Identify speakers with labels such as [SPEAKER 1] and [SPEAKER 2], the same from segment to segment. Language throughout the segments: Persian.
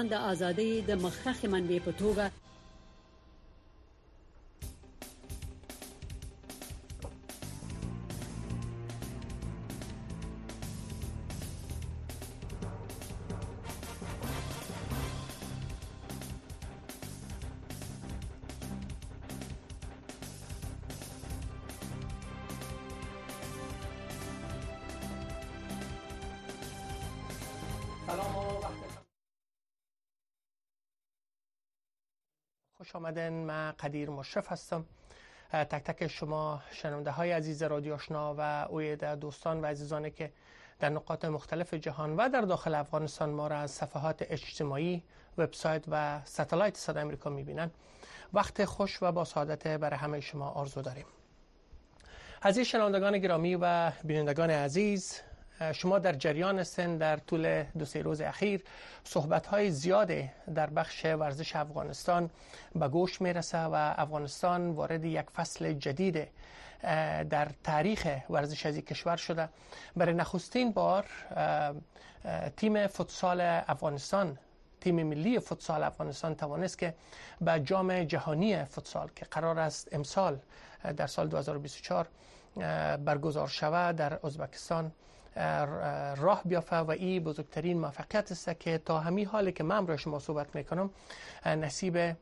[SPEAKER 1] افغانستان د ازادۍ د مخکښ منبع په توګه
[SPEAKER 2] خوش آمدین. من قدیر مشرف هستم. تک تک شما شنونده های عزیز رادیو آشنا و اوید دوستان و عزیزانی که در نقاط مختلف جهان و در داخل افغانستان ما را از صفحات اجتماعی، وبسایت و ستلایت صدای امریکا میبینن، وقت خوش و با سعادت برای همه شما آرزو داریم. عزیز شنوندگان گرامی و بینندگان عزیز، شما در جریان هستین در طول دو سه روز اخیر صحبت‌های زیاده در بخش ورزش افغانستان به گوش میرسه و افغانستان وارد یک فصل جدید در تاریخ ورزش از کشور شده. برای نخستین بار تیم فوتسال افغانستان، تیم ملی فوتسال افغانستان توانست که به جام جهانی فوتسال که قرار است امسال در سال 2024 برگزار شود در ازبکستان راه بیافته و این بزرگترین موفقیت است که تا همین حالی که من امروز شما صحبت میکنم نصیب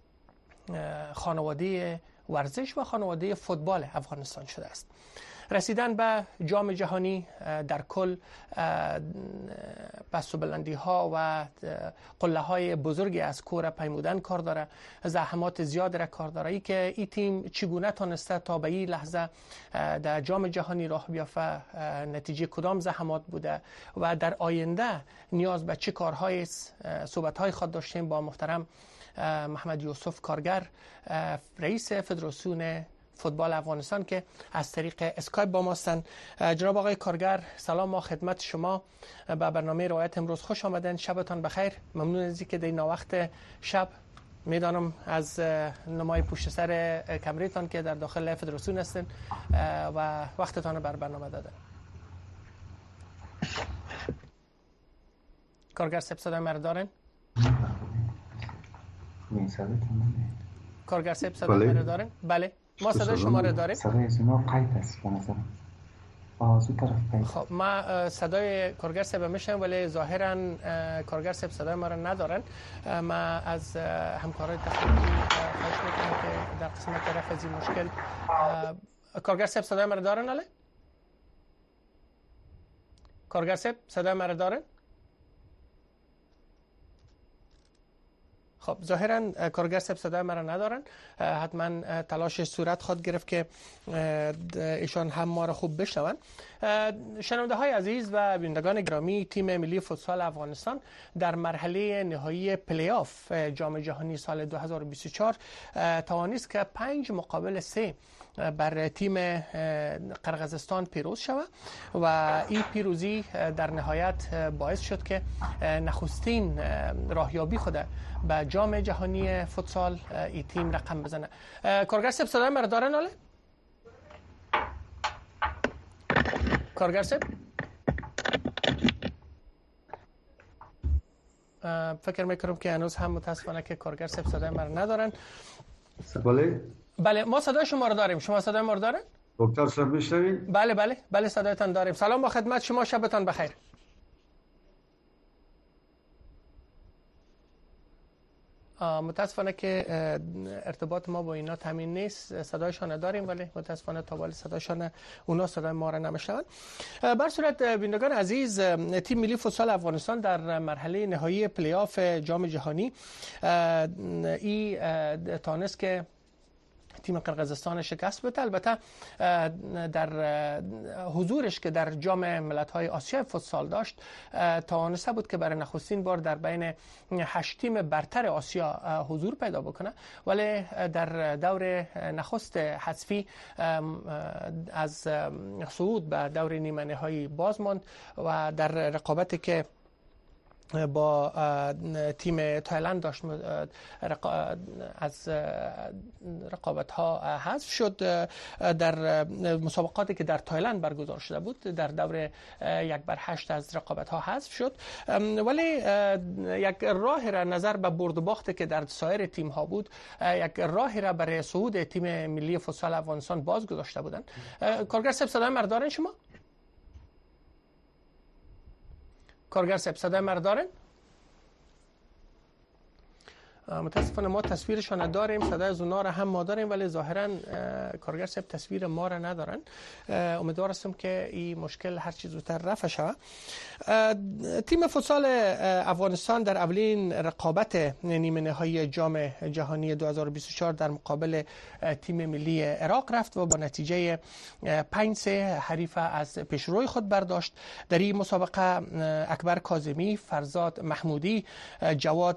[SPEAKER 2] خانواده ورزش و خانواده فوتبال افغانستان شده است. رسیدن به جام جهانی در کل پس و بلندی ها و قله های بزرگی از کور پیمودن کار داره، زحمات زیاد را کار داره. ای که این تیم چگونه تونسته تا به این لحظه در جام جهانی راه بیافته، نتیجه کدام زحمات بوده و در آینده نیاز به چه کارهای صحبت های خود داشتیم با محترم محمد یوسف کارگر، رئیس فدراسیون فوتبال افغانستان که از طریق اسکایپ با ما هستند. جناب آقای کارگر، سلام، ما خدمت شما. به برنامه روایت امروز خوش آمدن. شبتان بخیر. ممنون از اینکه در این وقت شب میدانم از نمای پشت سر کمریتان که در داخل فدراسیون هستین و وقتتان بر برنامه دادن. کارگر صاحب صدای مرا دارن؟ کارگر صاحب صدای مرا دارن؟ بله، ما صدای شما را داریم.
[SPEAKER 3] صدای شما قطع است به نظر. آزو طرف قطع.
[SPEAKER 2] خب ما صدای کارگر صاحب میشم ولی ظاهرا کارگر صاحب صدای ما را ندارن. ما از همکارای تکنیکی خواهش میکنم که در قسمت رفع از این مشکل کارگر صاحب صدای ما را دارن. اله کارگر صاحب صدای ما را دارن؟ خب ظاهرا کارگر صاحب صدای مرا ندارن. حتما تلاش صورت خواهد گرفت که ایشان هم ما را خوب بشنون. شنونده های عزیز و بینندگان گرامی، تیم ملی فوتسال افغانستان در مرحله نهایی پلی آف جام جهانی سال 2024 توانست که 5-3 بر تیم قرقیزستان پیروز شود و این پیروزی در نهایت باعث شد که نخستین راهیابی خود به جام جهانی فوتسال این تیم رقم بزنه. کارگر صاحب صدای مرا دارن؟ اله کارگر صاحب فکر میکنم که هنوز هم متاسفانه که کارگر صاحب صدای مرا ندارن. بله ما صدای شما رو داریم. شما صدای ما رو دارین؟
[SPEAKER 3] دکتر صاحب میشنوید؟
[SPEAKER 2] بله صدایتان داریم. سلام با خدمت شما، شبتان بخیر. متاسفانه که ارتباط ما با اینا تامین نیست. صدایشان داریم ولی متاسفانه تا ولی صدایشان اونا صدای ما را نمیشنون. بر صورت بینندگان عزیز، تیم ملی فوتسال افغانستان در مرحله نهایی پلی آف جام جهانی تانست که تیم قرقیزستان شکست بده. البته در حضورش که در جام ملت‌های آسیا فوتسال داشت توانسته بود که برای نخستین بار در بین 8 تیم برتر آسیا حضور پیدا بکنه، ولی در دور نخست حذفی از صعود به دور نیمه نهایی باز ماند و در رقابتی که با تیم تایلند داشت از رقابت ها حذف شد در مسابقاتی که در تایلند برگزار شده بود. در دور 1/8 از رقابت ها حذف شد، ولی یک راهی را نظر به برد و باخت که در سایر تیم ها بود، یک راهی را برای صعود تیم ملی فوتسال افغانستان باز گذاشته بودند. کارگر صاحب صدای مرا دارین شما؟ کارگر صاحب صدای مرا دارین؟ متاسفانه ما تصویرشان داریم، صدای از اونا را هم ما داریم، ولی ظاهرا کارگر صاحب تصویر ما را ندارن. امیدوار هستم که این مشکل هر چیز زودتر رفع شود. تیم فوتسال افغانستان در اولین رقابت نیمه نهایی جام جهانی 2024 در مقابل تیم ملی عراق رفت و با نتیجه 5-3 حریف از پیشروی خود برداشت. در این مسابقه اکبر کاظمی، فرزاد محمودی، جواد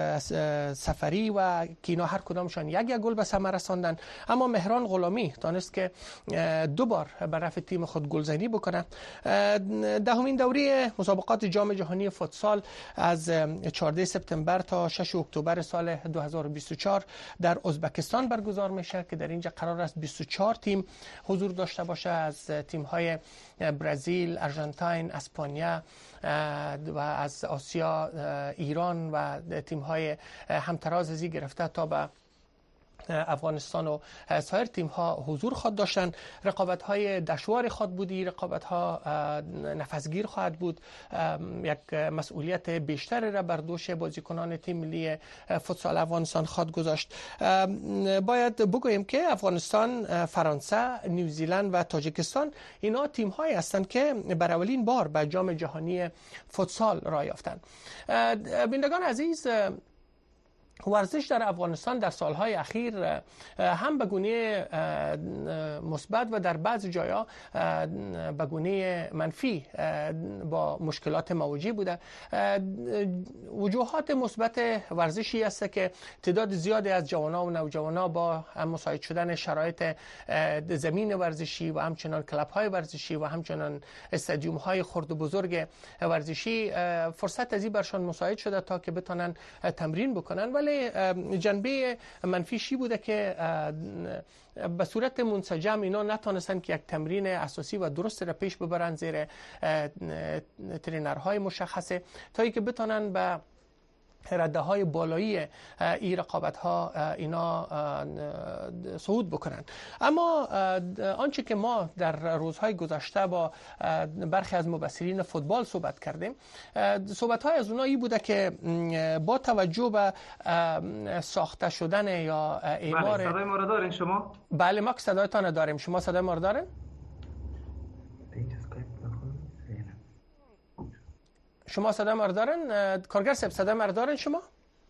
[SPEAKER 2] سفری و کینا هر کدامشان یک گل به ثمر رساندن، اما مهران غلامی تانست که 2 بار به نفع تیم خود گلزنی بکنه. دهمین دوره مسابقات جام جهانی فوتسال از 14 سپتامبر تا 6 اکتبر سال 2024 در ازبکستان برگزار میشه که در اینجا قرار است 24 تیم حضور داشته باشه، از تیم های برزیل، آرژانتین، اسپانیا و از آسیا ایران و تیم های همتراز ازی گرفته تا به افغانستان و سایر تیم ها حضور خود داشتن. رقابت های دشوار خود بودی، رقابت ها نفسگیر خواهد بود. یک مسئولیت بیشتر را بر دوش بازیکنان تیم ملی فوتسال افغانستان خود گذاشت. باید بگوییم که افغانستان، فرانسه، نیوزیلند و تاجیکستان اینا تیم هایی هستند که بر اولین بار به جام جهانی فوتسال راه یافتند. بینندگان عزیز، ورزش در افغانستان در سالهای اخیر هم به گونه مثبت و در بعض جاها به گونه منفی با مشکلات مواجه بوده. وجوهات مثبت ورزشی است که تعداد زیادی از جوانان و نوجوانان با مساعد شدن شرایط زمین ورزشی و همچنان کلب های ورزشی و همچنان استادیوم های خرد و بزرگ ورزشی فرصت ازی برشان مساعد شده تا که بتونن تمرین بکنن، ولی جنبه منفیشی بوده که به صورت منسجم اینا نتونستن که یک تمرین اساسی و درست را پیش ببرن زیر ترینرهای مشخصه تا اینکه بتونن به رده های بالایی این رقابت ها اینا صعود بکنن. اما آنچه که ما در روزهای گذشته با برخی از مبصرین فوتبال صحبت کردیم، صحبت های از اونایی بوده که با توجه به ساخته شدن یا اعمار...
[SPEAKER 4] بله، صدای ما رو دارین شما؟
[SPEAKER 2] بله، ما صدایتان داریم. شما صدای ما رو دارین؟ شما صدای ما رو دارن؟ کارگر صاحب صدای ما رو دارن شما؟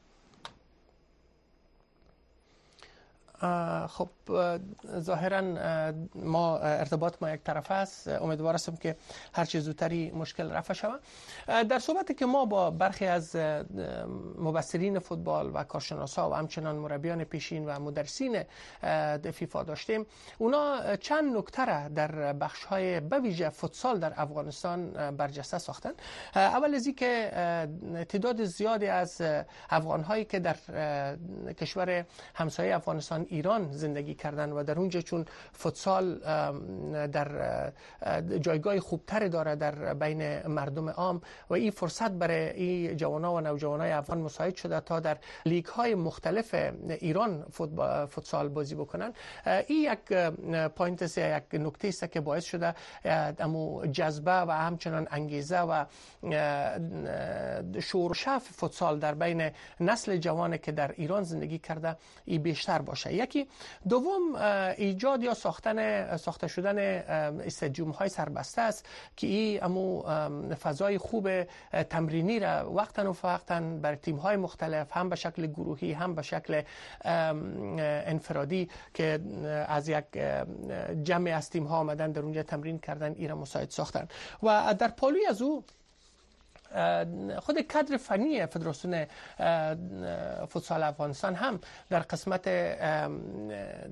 [SPEAKER 2] خب ظاهرا ما ارتباط ما یک طرفه است. امیدوار هستم که هر چه زودتری مشکل رفع شود. در صحبتی که ما با برخی از مبصرین فوتبال و کارشناسا و همچنان مربیان پیشین و مدرسین فیفا داشتیم، اونا چند نکته را در بخش‌های به ویژه فوتسال در افغانستان برجسته ساختن. اول از اینکه تعداد زیادی از افغان‌هایی که در کشور همسایه افغانستان ایران زندگی کردن و در اونجا چون فوتسال در جایگاه خوبتر داره در بین مردم عام و این فرصت برای این جوانان و نوجوانای افغان مساعد شده تا در لیگ های مختلف ایران فوتسال بازی بکنن. این یک پوینت است، یک نکته است که باعث شده امو جذبه و همچنان انگیزه و شور و شعف فوتسال در بین نسل جوانی که در ایران زندگی کرده این بیشتر باشه. یکی دوم ایجاد یا ساخته شدن استادیوم های سربسته است که این امو فضای خوب تمرینی را وقتا و وقتا بر تیم های مختلف هم به شکل گروهی هم به شکل انفرادی که از یک جمع از تیم ها آمدن در اونجا تمرین کردن این را مساعد ساختن. و در پالوی از او خود کادر فنی فدراسیون فوتسال افغانستان هم در قسمت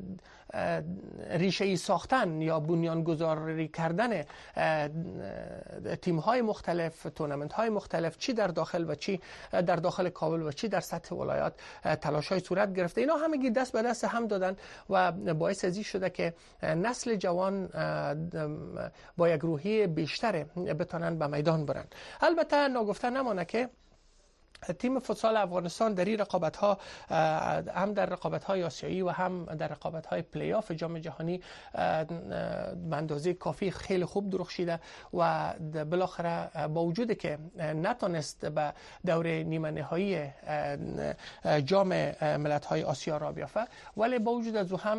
[SPEAKER 2] ریشه‌ای ساختن یا بنیانگذاری کردن تیم‌های مختلف، تورنمنت‌های مختلف، چی در داخل و چی در داخل کابل و چی در سطح ولایات تلاش‌های صورت گرفته. اینا همگی دست به دست هم دادن و باعث ازی شده که نسل جوان با یک روحیه بیشتر بتونن به میدان برن. البته ناگفته نمانه که تیم فوتسال افغانستان در این رقابت‌ها، هم در رقابت‌های آسیایی و هم در رقابت‌های پلی آف جام جهانی به اندازه کافی خیلی خوب درخشیده و بالاخره با وجودی که نتونست به دور نیمه نهایی جام ملت‌های آسیا را بیافته، ولی با وجود از او هم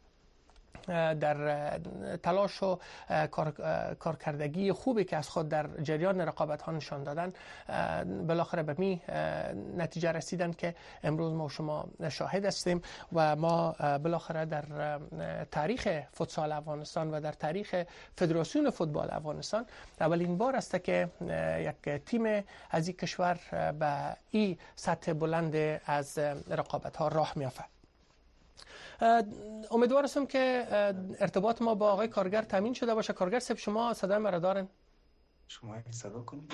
[SPEAKER 2] در تلاش و کارکردگی خوبی که از خود در جریان رقابت ها نشان دادن، بالاخره به می نتیجه رسیدن که امروز ما و شما شاهد هستیم و ما بالاخره در تاریخ فوتسال افغانستان و در تاریخ فدراسیون فوتبال افغانستان اولین بار است که یک تیم از این کشور به این سطح بلند از رقابت ها راه میافته. امیدوار هستم که ارتباط ما با آقای کارگر تامین شده باشه. کارگر صاحب، شما صدای مرا دارین؟
[SPEAKER 4] شما صدا کنید.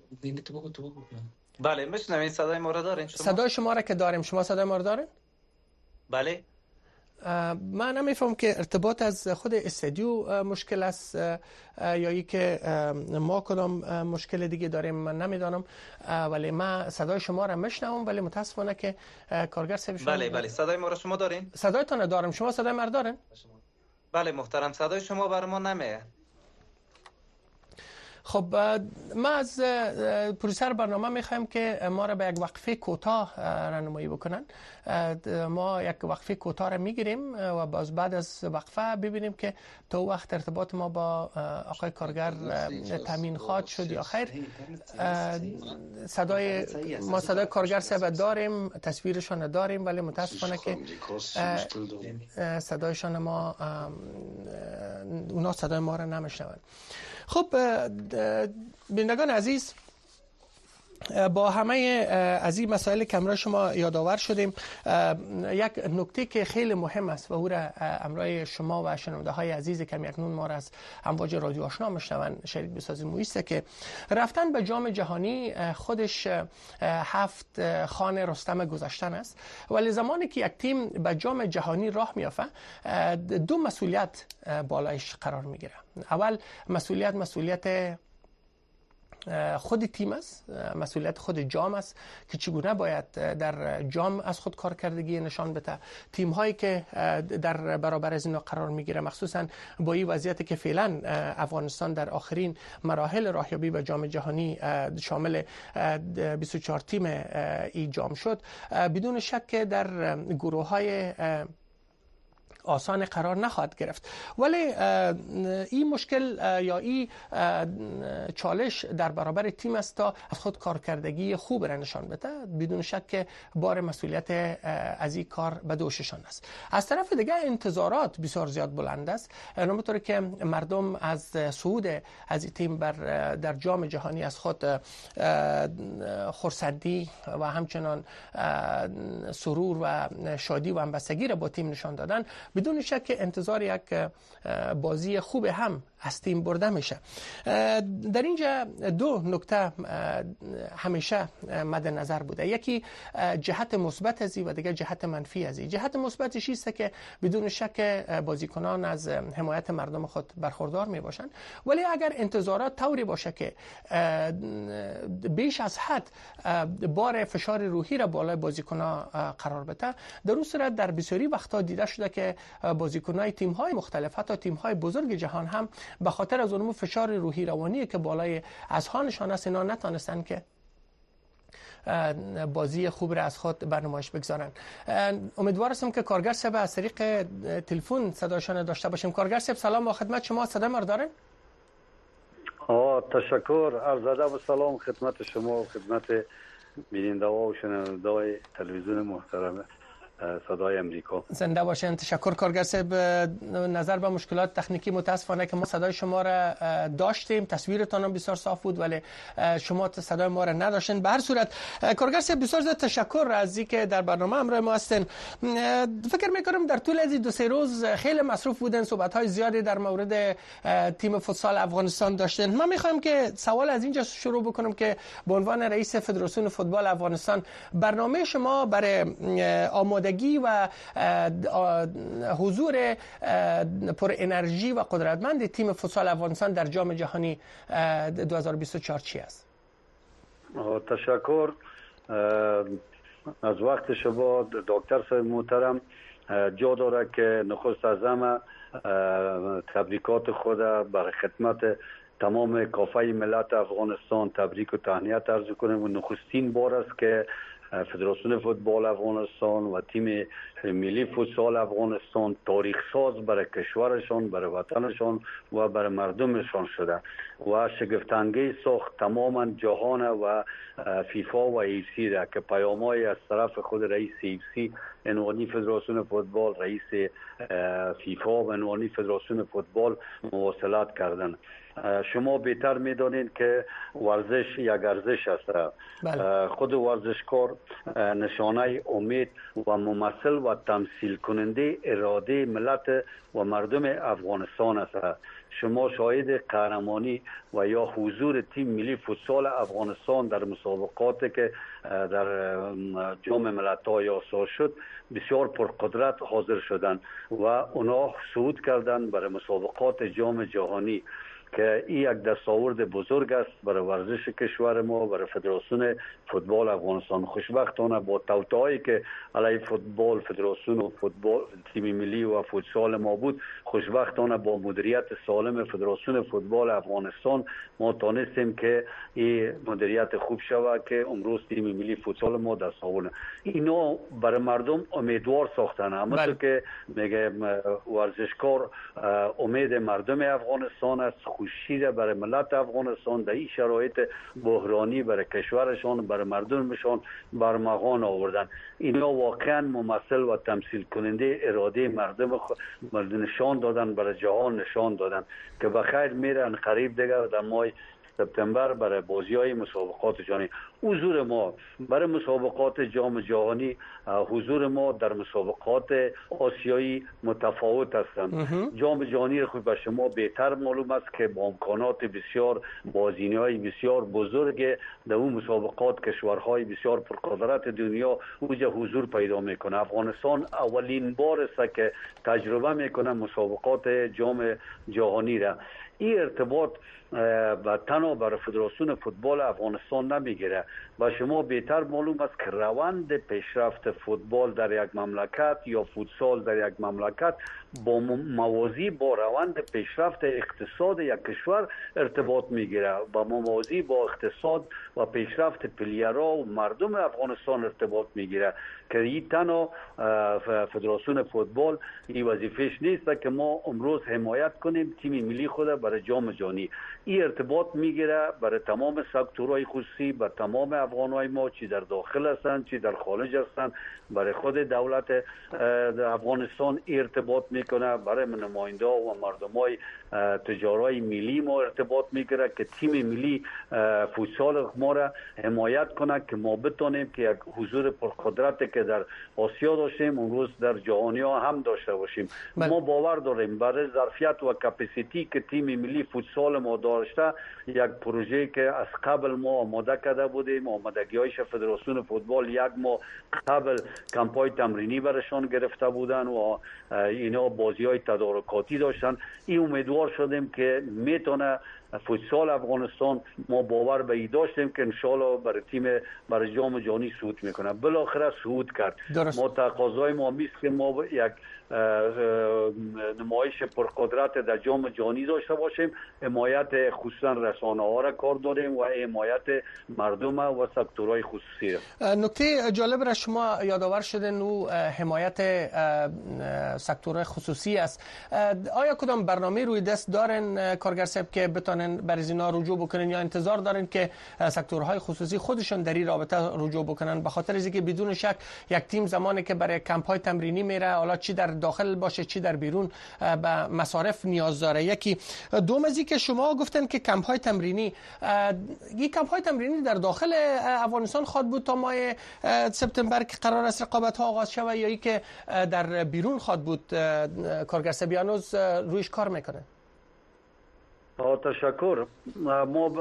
[SPEAKER 4] بله میشنوین صدای ما را دارین شما؟
[SPEAKER 2] صدای شما را که داریم. شما صدای ما را دارین؟
[SPEAKER 4] بله.
[SPEAKER 2] من نمیفهم که ارتباط از خود استودیو مشکل است یا ای که ما کدام مشکل دیگه داریم، من نمیدانم، ولی من صدای شما را میشنوم، ولی متاسفانه که کارگر صاحب شما
[SPEAKER 4] بله صدای ما را شما دارین؟
[SPEAKER 2] صدایتان دارم. شما صدای من دارین؟
[SPEAKER 4] بله محترم، صدای شما بر ما نمیاد.
[SPEAKER 2] خب ما از پروسر برنامه میخوایم که ما را به یک وقفه کوتاه راهنمایی بکنن. ما یک وقفه کوتاه را میگیریم و باز بعد از وقفه ببینیم که تا وقت ارتباط ما با آقای کارگر تامین خواهد شد یا خیر. ما صدای کارگر صاحب داریم، تصویرشان داریم، ولی متاسفانه که صدایشان ما اونا صدای ما را نمیشنوند. خب بینندگان عزیز، با همه از این مسائل که امروز شما یادآور شدیم، یک نکته که خیلی مهم است و او را امروز شما و شنونده های عزیز که اکنون ما را از امواج رادیو آشنا میشنوند شریک بسازیم، است که رفتن به جام جهانی خودش 7 خوان رستم گذشتن است، ولی زمانی که یک تیم به جام جهانی راه میافته 2 مسئولیت بالایش قرار میگیره. اول مسئولیت خود تیم است، مسئولیت خود جام است که چگونه باید در جام از خود کارکردگی نشان بده. تیم هایی که در برابر از اینا قرار میگیره، مخصوصا با این وضعیتی که فعلا افغانستان در آخرین مراحل راهیابی به جام جهانی شامل 24 تیم این جام شد، بدون شک در گروه های آسان قرار نخواهد گرفت. ولی این مشکل یا این چالش در برابر تیم است تا از خود کارکردگی خوب را نشان بده. بدون شک که بار مسئولیت از این کار به دوششان است. از طرف دیگه انتظارات بسیار زیاد بلند است، همونطور که مردم از صعود از این تیم در جام جهانی از خود خرسندی و همچنان سرور و شادی و همبستگی را با تیم نشان دادن، بدون شک انتظار یک بازی خوب هم از تیم برده میشه. در اینجا 2 نکته همیشه مد نظر بوده، یکی جهت مثبت ازی و دیگه جهت منفی ازی. جهت مثبتش است که بدون شک بازیکنان از حمایت مردم خود برخوردار می باشند، ولی اگر انتظارات طوری باشه که بیش از حد بار فشار روحی را بالای بازیکنان قرار بده، در اون صورت در بسیاری وقتا دیده شده که بازیکنان تیم‌های مختلف، حتی تیم‌های بزرگ جهان هم به خاطر از اون فشار روحی روانی که بالای اذهانشان است، اینا نتونستن که بازی خوب را از خود به نمایش بگذارن. امیدوار هستم که کارگر صاحب از طریق تلفن صداشان داشته باشیم. کارگر صاحب سلام و خدمت شما. صدا ما دارین؟
[SPEAKER 5] تشکر. عرض ادب و سلام خدمت شما و خدمت بیننده ها و شنونده های تلویزیون محترم. صدای امریکا.
[SPEAKER 2] زنده باشین. تشکر کارگر صاحب. نظر به مشکلات تکنیکی متاسفانه که ما صدای شما را داشتیم، تصویرتان هم بسیار صاف بود ولی شما صدای ما را نداشتین. به هر صورت کارگر صاحب بسیار زیاد تشکر از اینکه در برنامه همراه ما هستین. فکر میکنم در طول از 2-3 روز خیلی مصروف بودن، صحبت های زیادی در مورد تیم فوتسال افغانستان داشتین. من میخوام که سوال از اینجا شروع بکنم که به عنوان رئیس فدراسیون فوتبال افغانستان برنامه شما برای آمادگی و حضور پر انرژی و قدرتمند تیم فوتسال افغانستان در جام جهانی 2024 چی است؟
[SPEAKER 5] تشکر از وقت شما دکتر صاحب محترم. جا داره که نخست از همه تبریکات خود برای خدمت تمام کافه ملت افغانستان تبریک و تهنیت عرض کنم. و نخستین بار است که فدراسیون فوتبال افغانستان و تیم ملی فوتسال افغانستان تاریخ ساز برای کشورشان، برای وطنشان و برای مردمشان شده و شگفت‌انگیز ساخت تماما جهان و فیفا و ایفسی را که پیام‌های از طرف خود رئیس ایفسی عنوانی فدراسیون فوتبال، رئیس فیفا و عنوانی فدراسیون فوتبال مواصلات کردند. شما بهتر میدانید که ورزش یک ارزش است. خود ورزشکار نشانه امید و ممثل و تمثیل کننده اراده ملت و مردم افغانستان است. شما شاهد قهرمانی و یا حضور تیم ملی فوتسال افغانستان در مسابقاتی که در جام ملت‌های آسیا شد بسیار پرقدرت حاضر شدند و اونا صعود کردند برای مسابقات جام جهانی که این یک دستاورد بزرگ است برای ورزش کشور ما، برای فدراسیون فوتبال افغانستان. خوشبختانه با توطئه‌ای که علیه فوتبال، فدراسیون و فوتبال تیم ملی و فوتسال ما بود، خوشبختانه با مدیریت سالم فدراسیون فوتبال افغانستان ما تانستیم که این مدیریت خوب شود که امروز تیم ملی فوتسال ما دست آورد. اینا برای مردم امیدوار ساختن. همونطور که میگه ورزشکار امید مردم افغانستان است، خوشی برای ملت افغانستان در این شرایط بحرانی برای کشورشان، برای مردمشان برمغان آوردن. اینا واقعا ممثل و تمثیل کننده اراده مردم نشان دادن، برای جهان نشان دادن که بخیر میرن قریب دیگر در ماه سپتامبر برای بازی‌های مسابقات جهانی. حضور ما برای مسابقات جام جهانی، حضور ما در مسابقات آسیایی متفاوت هستند. جام جهانی خود به شما بهتر معلوم است که با امکانات بسیار، بازی‌های بسیار بزرگ در اون مسابقات کشورهای بسیار پرقدرت دنیا اوجا حضور پیدا میکنه. افغانستان اولین بار است که تجربه میکنه مسابقات جام جهانی را. این ارتباط و تنها برای فدراسیون فوتبال افغانستان نمیگیره و شما بهتر معلوم است که روند پیشرفت فوتبال در یک مملکت یا فوتسال در یک مملکت با موازی با روند پیشرفت اقتصاد یک کشور ارتباط میگیره و موازی با اقتصاد و پیشرفت پلیرها و مردم افغانستان ارتباط میگیره که این تنها فدراسیون فوتبال این وظیفهش نیست که ما امروز حمایت کنیم تیم ملی خود برای جام جهانی. این ارتباط میگیره برای تمام سکتورهای خصوصی، برای تمام افغانهای ما، چی در داخل هستند چی در خارج هستند، برای خود دولت افغانستان ارتباط میکنه، برای نماینده و مردمای تجارای ملی ما ارتباط میگیره که تیم ملی فوتسال ما را حمایت کنه که ما بتونیم که یک حضور پرقدرت که در آسیا داشتیم امروز در جهانی ها هم داشته باشیم. ما باور داریم برای ظرفیت و کپاسیتی که تیم ملی فوتسال ما داشته، یک پروژه که از قبل ما آماده کرده بودیم، آمادگی‌هایش فدراسیون فوتبال یک ماه قبل کمپای تمرینی برشان گرفته بودن و اینا بازی‌های تدارکاتی داشتن. این امیدوار شدیم که میتونه فوتسال افغانستان، ما باور به این داشتیم که انشالله برای تیم برای جام جهانی صعود میکنه. بالاخره صعود کرد. ما تقاضای ما میست که ما یک نمایش پرقدرت در جام جهانی داشته باشیم، حمایت خصوصا رسانه ها را کار داریم و حمایت مردم و سکتورهای خصوصی را.
[SPEAKER 2] نکته جالب را شما یادآور شدن و حمایت سکتورهای خصوصی است. آیا کدام برنامه روی دست دارن کارگر صاحب که بتونه بتونن برای اینا رجوع بکنن یا انتظار دارن که سکتورهای خصوصی خودشون در این رابطه رجوع بکنن؟ به خاطر اینکه بدون شک یک تیم زمانی که برای کمپ‌های تمرینی میره، حالا چی در داخل باشه چی در بیرون، به مصارف نیاز داره. یکی دوم از اینکه شما گفتن که کمپ‌های تمرینی، یک کمپ‌های تمرینی در داخل افغانستان خواد بود تا ماه سپتامبر که قرار است رقابت‌ها آغاز شود، یا اینکه در بیرون خواد بود؟ کارگر سبیانوز رویش کار میکنه.
[SPEAKER 5] تشکر. ما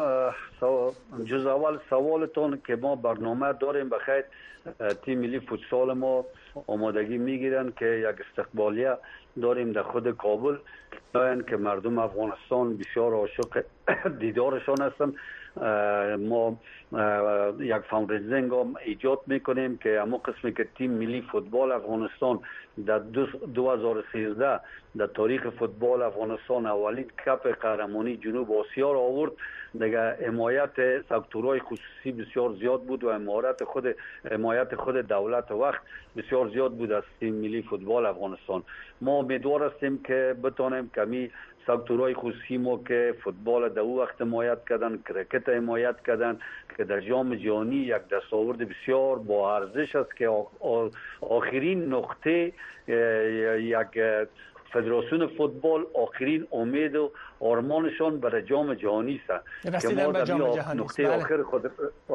[SPEAKER 5] جز اول سوالتون که ما برنامه داریم بخیر تیم ملی فوتسال ما آمادگی میگیرن که یک استقبالیه داریم در خود کابل که مردم افغانستان بسیار عاشق دیدارشان هستن. ما یک فاندریزینگ هم ایجاد میکنیم که اما قسمی که تیم ملی فوتبال افغانستان در 2013 در تاریخ فوتبال افغانستان اولین کپ قهرمانی جنوب آسیا را آورد. دیگه حمایت سکتورهای خصوصی بسیار زیاد بود و حمایت خود دولت وقت بسیار زیاد بود از تیم ملی فوتبال افغانستان. ما امیدوار هستیم که بتانیم کمی سکتورهای خصوصی ما که فوتبال در او وقت حمایت کردن، کرکت حمایت کردن که در جام جهانی یک دستاورد بسیار با ارزش است که آخرین نقطه یک فدراسیون فوتبال آخرین امید و آرمانشان برای جام جهانی است که ما در نقطه آخر خود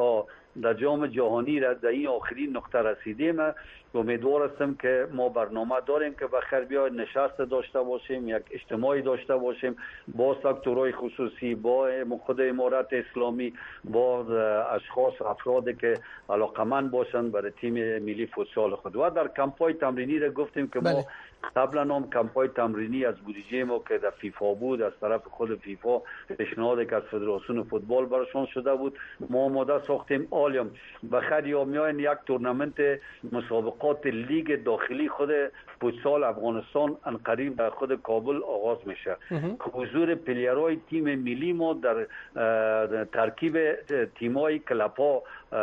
[SPEAKER 5] در جام جهانی را در این آخرین نقطه رسیدیم. امیدوار هستم که ما برنامه داریم که بخیر بیاید نشست داشته باشیم، یک اجتماعی داشته باشیم با سکتورهای خصوصی، با خود امارت اسلامی، با اشخاص افرادی که علاقمند باشند برای تیم ملی فوتسال خود. و در کمپ‌های تمرینی را گفتیم که ما قبلا هم کمپ‌های تمرینی از بودجه ما که در فیفا بود، از طرف خود فیفا پیشنهادی که از فدراسیون فوتبال برشان شده بود، ما آماده ساختیم. عالم بخیر یا میاین یک تورنمنت مسابقات لیگ داخلی خود فوتسال افغانستان ان قریب در خود کابل آغاز میشه. حضور پلیرهای تیم ملی ما در ترکیب تیمای کلپا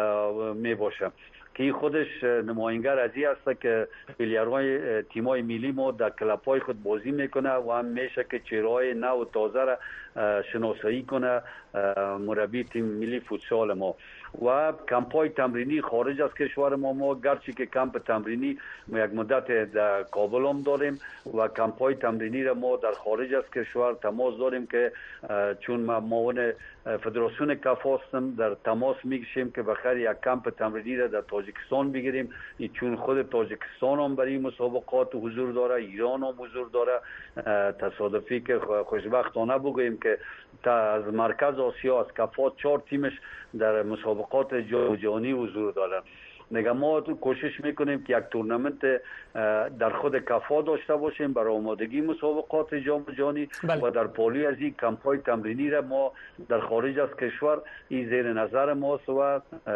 [SPEAKER 5] می باشه که خودش نماینگر از این است که پلیرهای تیمای ملی ما در کلپ‌های خود بازی میکنه و هم میشه که چهره‌های نو و تازه را شناسایی کنه مربی تیم ملی فوتسال ما. و کمپ‌های تمرینی خارج از کشور ما گرچه که کمپ تمرینی یک مدت در کابل هم داریم و کمپ‌های تمرینی را ما در خارج از کشور تماس داریم که چون ما معاون فدراسیون کاف هستم در تماس میگشیم که بخیر یک کمپ تمرینی را در تاجیکستان بگیریم، چون خود تاجیکستان هم برای مسابقات حضور داره، ایران هم حضور داره. تصادفی که خوشبختانه بگوییم که از مرکز آسیا از کافات 4 تیمش در مسابقات جهانی حضور دارن. نگه ما کوشش میکنیم که یک تورنمنت در خود کافا داشته باشیم برای آمادگی مسابقات جام جهانی و در پالی از این کمپ‌های تمرینی را ما در خارج از کشور این زیر نظر ماست و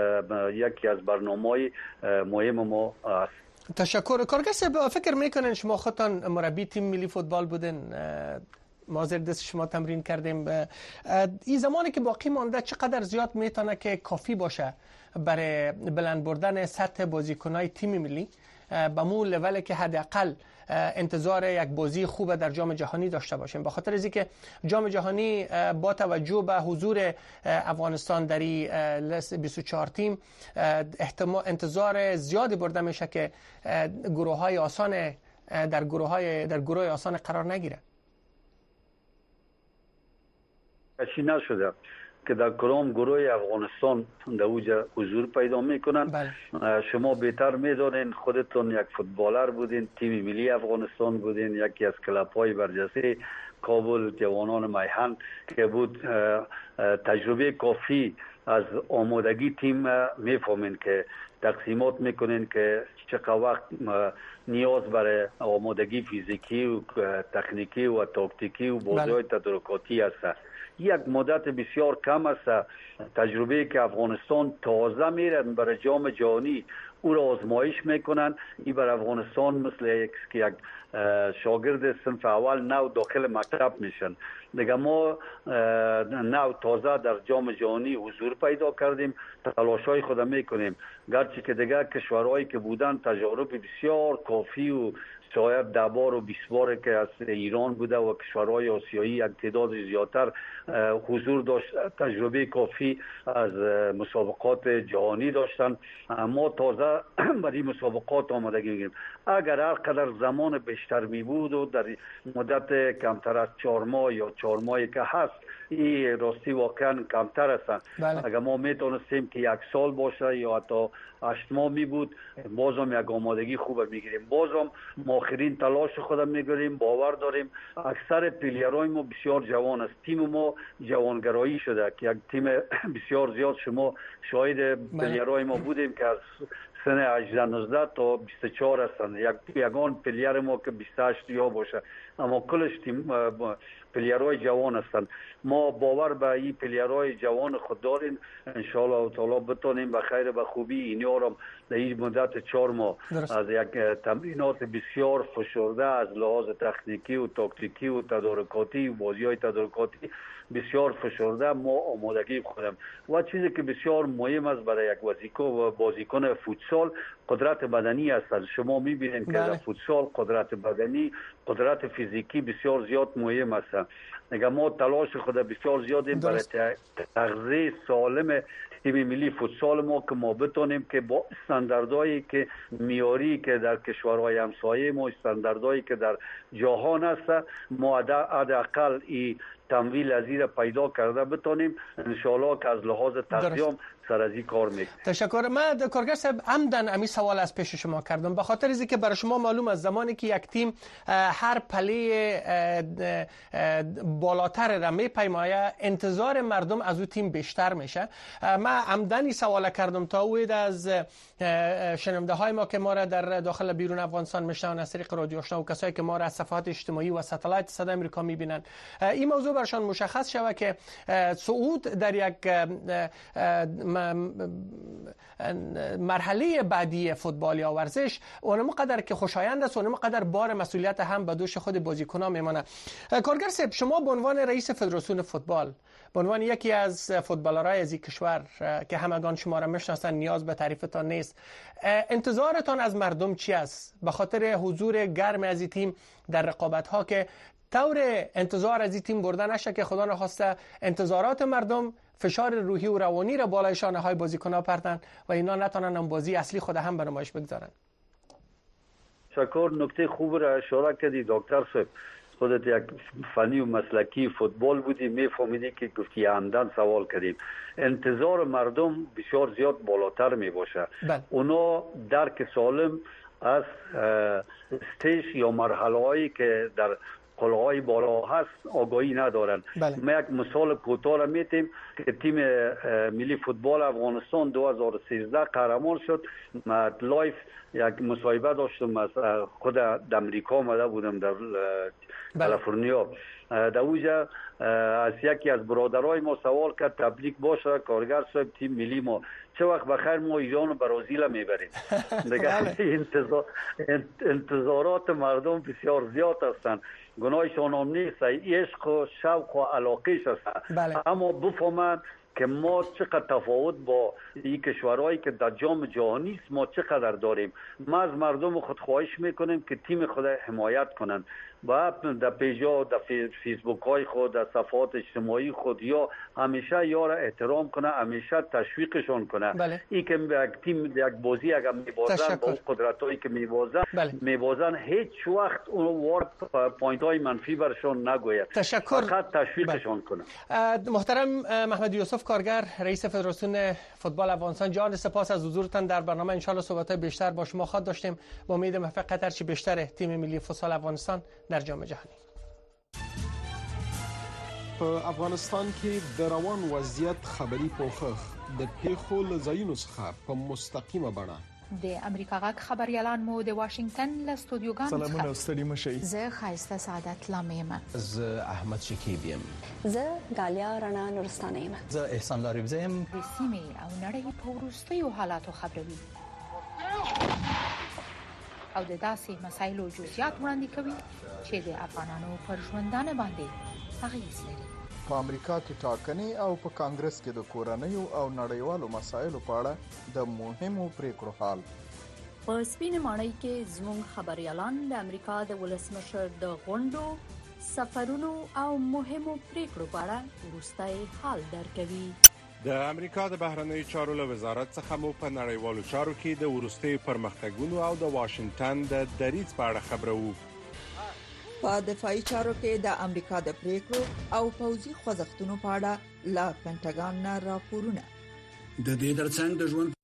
[SPEAKER 5] یکی از برنامه‌های مهم ما است.
[SPEAKER 2] تشکر. کارگر صاحب، فکر میکنین شما خودتان مربی تیم ملی فوتبال بودین، ما زیر دست شما تمرین کردیم، این زمانی که باقی مانده چقدر زیاد میتونه که کافی باشه برای بلند بردن سطح بازیکنای تیم ملی به مو لول که حداقل انتظار یک بازی خوب در جام جهانی داشته باشیم؟ به خاطر اینکه جام جهانی با توجه به حضور افغانستان در 24 تیم انتظار زیادی برده میشه که گروه‌های آسان در گروه آسان قرار نگیره.
[SPEAKER 5] کشی نشده که در کدام گروه افغانستان در اوجا حضور پیدا میکنن. شما بهتر میدونین، خودتون یک فوتبالر بودین، تیم ملی افغانستان بودین، یکی از کلب‌های برجسته کابل جوانان میهن که بود. تجربه کافی از آمادگی تیم میفهمین که تقسیمات میکنین که چقدر وقت نیاز برای آمادگی فیزیکی و تکنیکی و تاکتیکی و بازی‌های تدارکاتی است. یک مدت بسیار کم است. تجربه که افغانستان تازه میرن برای جام جهانی او را آزمایش میکنن. این بر افغانستان مثل یک شاگرد صنف اول نو داخل مکتب میشن. دیگه ما نو تازه در جام جهانی حضور پیدا کردیم، تلاشای خود میکنیم، گرچه که دیگه کشورهایی که بودن تجارب بسیار کافی و شاید 10 بار و 20 بار که از ایران بوده و کشورهای آسیایی یک تعداد زیادتر حضور داشت، تجربه کافی از مسابقات جهانی داشتن. ما تازه برای مسابقات آمادگی میگیریم. اگر هر قدر زمان بیشتر می بود و در مدت کمتر از 4 ماه یا 4 ماهی که هست، این راستی واقعا کمتر است. اگر ما میتونستیم که 1 سال باشه یا حتی 8 ماه می بود، بازم یک آمادگی خوب میگیریم. بازم ما آخرین تلاش خودم میگیریم. باور داریم اکثر پلیرهای ما بسیار جوان است. تیم ما جوانگرایی شده که یک تیم بسیار زیاد، شما شاهد پلیرهای ما بودیم که از سن 18 19 تا 24 هستند. یگان پلیر ما که 28 یا باشه، اما کلش تیم پلیرهای جوان هستند. ما باور به این پلیرهای جوان خود داریم. ان شاء الله تعالی بتونیم به خیر به خوبی اینا را در این مدت 4 ماه از یک تمرینات بسیار فشرده از لحاظ تکنیکی و تاکتیکی و تدارکاتی و بازی‌های تدارکاتی بسیار فشرده ما آمادگی خودم. و چیزی که بسیار مهم است برای یک بازیکن فوتسال قدرت بدنی است. شما می‌بینید که در فوتسال قدرت بدنی، قدرت فیزیکی بسیار زیاد مهم است. نگاه ما تلاش خود بسیار زیادیم برای تغذیه سالم تیم ملی فوتسال ما که ما بتونیم که با استانداردهایی که معیاری که در کشورهای همسایه ما، استانداردهایی که در جهان است، ما حداقل این تمویل از این پیدا کرده بتونیم ان شاء الله که از لحاظ تغذیه سر از این کار میکنیم.
[SPEAKER 2] تشکر. من کارگر صاحب عمدن امی سوال از پیش شما کردم به خاطر اینکه که برای شما معلوم از زمانی که یک تیم هر پله بالاتر را میپیمایه، انتظار مردم از او تیم بیشتر میشه. من عمدن سوال کردم تا اوید از شنونده های ما که ما را در داخل بیرون افغانستان میشنون از طریق رادیو آشنا و کسایی که ما را از صفحات اجتماعی و ستلایت صدای آمریکا میبینند، این موضوع برشان مشخص شود که صعود در یک مرحله بعدی فوتبال یا ورزش اونم قدر که خوشایند است، اونم قدر بار مسئولیت هم به دوش خود بازیکنان میمانه. کارگر صاحب، شما به عنوان رئیس فدراسیون فوتبال، به عنوان یکی از فوتبالرهای از این کشور که همگان شما را میشناسن، نیاز به تعریفتان نیست، انتظارتان از مردم چی است به خاطر حضور گرم از این تیم در رقابت ها که طور انتظار از این تیم برده نشه که خدا نخواسته انتظارات مردم فشار روحی و روانی را بالای شانه های بازیکن‌ها پرتن و اینا نتونن هم بازی اصلی خود هم به نمایش بگذارن؟
[SPEAKER 5] شکر. نکته خوب را اشاره کردی دکتر صاحب. خودت یک فنی و مسلکی فوتبال بودی، میفهمیدی که گفتی عمدن سوال کردیم. انتظار مردم بسیار زیاد بالاتر می باشه. اونا درک سالم از استیج یا مرحله هایی که در قلعه‌های بالا هست آگاهی ندارن. ما یک مثال کوتاه را میتیم که تیم ملی فوتبال افغانستان 2013 قهرمان شد. ما لایف یک مصاحبه داشتم، از خود در امریکا آمده بودم در کالیفرنیا. در اونجا از یکی از برادرای ما سوال کرد تبریک باشه کارگر صاحب تیم ملی ما چه وقت بخیر ما ایران و برازیل میبریم. دیگه انتظارات مردم بسیار زیاد هستند. گناهشان هم نیست، عشق و شوق و علاقهش هست. اما بفهمند که ما چقدر تفاوت با این کشورهایی که در جام جهانی است ما چقدر داریم. ما از مردم خود خواهش میکنیم که تیم خود حمایت کنند و در پیجا در فیسبوک های خود، در صفحات اجتماعی خود یا همیشه یا را احترام کنه، همیشه تشویقشان کنه. این که یک تیم یک بازی اگر میبازن با قدرتایی که میبازن هیچ وقت اون پوینت های منفی برشان نگوید، فقط تشویقشان کنه.
[SPEAKER 2] محترم محمد یوسف کارگر، رئیس فدراسیون فوتبال افغانستان، جان سپاس از حضورتان در برنامه. ان شاء الله صحبت‌های بیشتر با شما خواهد داشتیم با امید موفقیت هرچی بیشتر تیم ملی فوتبال افغانستان در جام جهانی.
[SPEAKER 6] په افغانستان کې د روان وضعیت خبري پوښښ د پیښو له ځایونو څخه په مستقیمه بڼه
[SPEAKER 7] د امریکا غږ خبريالان مو د واشنگټن له استودیوګانو څخه
[SPEAKER 8] سلامونه ستړي مشئ.
[SPEAKER 7] زه خایسته سعادت لامیم.
[SPEAKER 8] زه احمد شکیب یم.
[SPEAKER 9] زه غالیا رڼا نورستانه یم.
[SPEAKER 8] زه احسان لاریبزه یم.
[SPEAKER 7] د سیمې او نړۍ په وروستیو حالاتو خبروي او د داسې مسایلو جزئیات وړاندې کوي چې د افغانانو پر ژوندانه باندې اغیز لري.
[SPEAKER 10] په امریکا کې ټاکنې او په کانګرس کې د کورنیو او نړیوالو مسایلو په اړه د مهمو پریکړو حال.
[SPEAKER 1] په سپینه ماڼۍ کې زموږ خبريالان د امریکا د ولسمشر د غونډو، سفرونو او مهمو پریکړو په اړه وروستی حال درکوي.
[SPEAKER 11] د امریکا د بهرنیو چارو له وزارت څخه مو په نړیوالو چارو کې د وروستي پرمختګونو او د واشنگټن د دریځ په اړه خبرو.
[SPEAKER 12] په دفاعي چارو کې د امریکا د پریکړو او پوځي خوځښتونو په اړه لا پینټاګان نه راپورونه.
[SPEAKER 13] د دې ترڅنګ د ژوند